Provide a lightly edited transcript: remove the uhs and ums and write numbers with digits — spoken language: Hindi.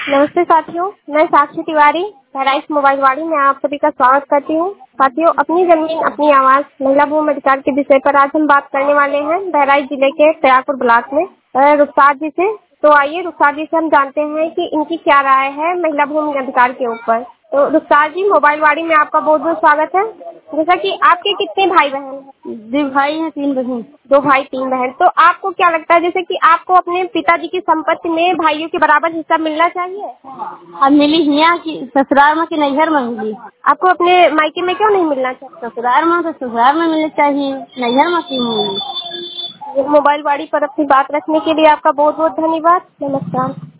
नमस्ते साथियों, मैं साक्षी तिवारी बहराइच मोबाइल वाड़ी में आप सभी का स्वागत करती हूँ। साथियों, अपनी जमीन अपनी आवाज महिला भूमि अधिकार के विषय पर आज हम बात करने वाले हैं बहराइच जिले के तयापुर ब्लॉक में रुखसार जी से। तो आइए रुखसार जी से हम जानते हैं कि इनकी क्या राय है महिला भूमि अधिकार के ऊपर। तो रुखसार जी, मोबाइल वाड़ी में आपका बहुत बहुत स्वागत है। जैसा कि आपके कितने भाई बहन हैं? 2 भाई हैं, 3 बहन। 2 भाई 3 बहन। तो आपको क्या लगता है जैसे कि आपको अपने पिताजी की संपत्ति में भाइयों के बराबर हिस्सा मिलना चाहिए? अब मिली हिया की ससुराल में कि नैहर में मिली? आपको अपने मायके में क्यों नहीं मिलना चाहिए? ससुराल में तो ससुराल में मिलनी चाहिए, नैहर में क्यों मिली? मोबाइल वाड़ी पर अपनी बात रखने के लिए आपका बहुत बहुत धन्यवाद। नमस्कार।